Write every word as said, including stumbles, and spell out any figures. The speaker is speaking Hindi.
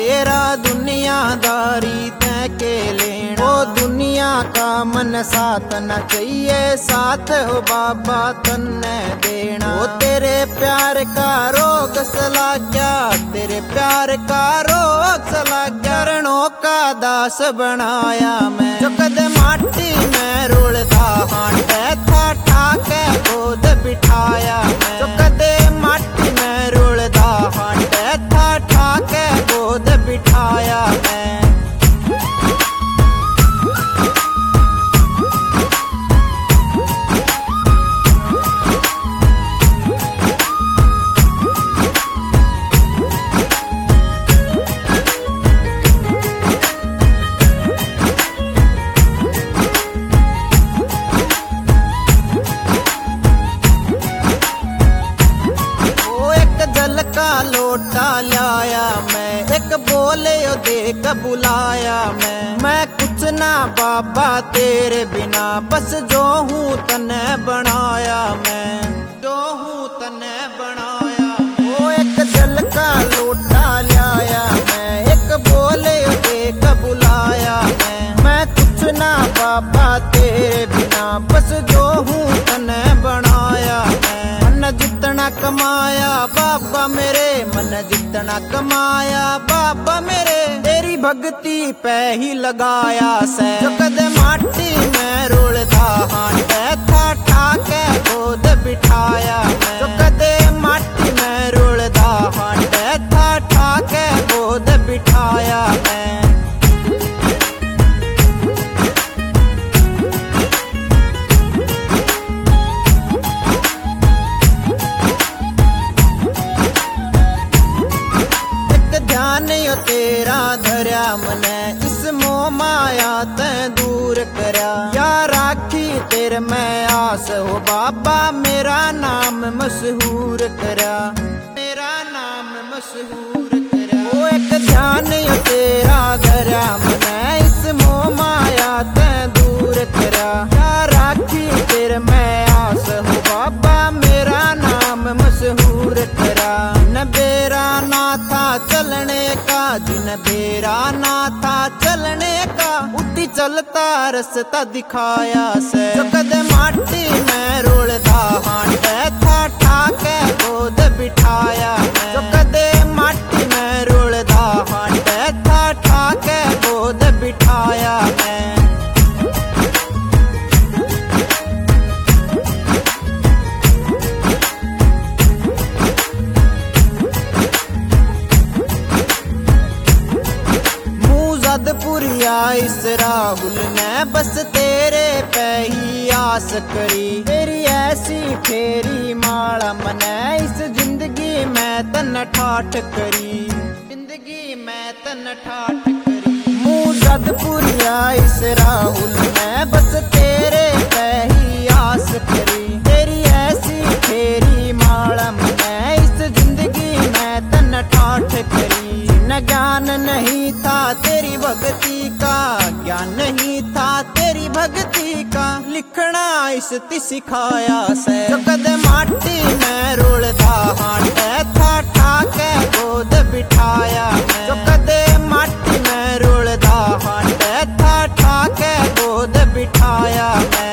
तेरा दुनियादारी तय के लेना। ओ दुनिया का मन साथ न चाहिए, साथ हो बाबा तन्ने देना। ओ तेरे प्यार का रोग सला क्या, तेरे प्यार का रोग सला क्या। चरणों का दास बनाया मैं, जो कदे माटी में रुलदा हांडे था ठाके गोद बिठाया मैं। जो कदे माटी में रुलदा हांडे था ठाके गोद बिठाया मैं। का लोटा लाया मैं, एक बोले ओ देख बुलाया मैं। मैं कुछ ना बाबा तेरे बिना, बस जो हूँ तने बनाया मैं, जो हूँ तने बनाया। वो एक जल का लोटा लाया मैं, एक बोले ओ देख बुलाया मैं। मैं कुछ ना बाबा तेरे बिना, बस जो हूँ तने बनाया मैं। मन जितना कमाया बाबा मेरे, मन जितना कमाया बाबा मेरे, तेरी भक्ति पे ही लगाया से। जो कदे माटी में रुलदा हांडे था ठाके गोद बिठाया मैं। जो कदे माटी में रुलदा हांडे था ठाके गोद बिठाया मैं। यो तेरा धर्या मने, इस मोह माया ते दूर करया। या राखी तेरे मैं आस हो बाबा, मेरा नाम मशहूर करया, मेरा नाम मशहूर करया। वो एक ध्यान यो तेरा धर्या मने, इस मोह माया ते दूर करया। या राखी तेरे मैं आस हो बाबा, मेरा नाम मशहूर करया। न बेरा ना था चलने का, जिन बेरा ना था चलने का, उठी चलता रास्ता दिखाया से। जो कदे माटी में रुलदा हांडे था ठाके गोद बिठाया मैं। जो कदे माटी में रुलदा हांडे था ठाके गोद बिठाया मैं। पुरिया इस राहुल ने बस तेरे पे ही आस करी। तेरी ऐसी फेरी माला मने, इस जिंदगी में तन ठाठ करी, जिंदगी में तन ठाठ करी। मुजदपुरिया इस राहुल ने बस तेरे पे ही आस करी। तेरी ऐसी फेरी माला मने, इस जिंदगी में तन ठाठ करी। न ज्ञान नहीं था तेरी भक्ति का, ज्ञान नहीं था तेरी भक्ति का, लिखना इसती सिखाया से। जो कदे माटी में रुलदा हांडे था ठाके गोद बिठाया मैं। जो कदे माटी में रुलदा हांडे था ठाके गोद बिठाया मैं।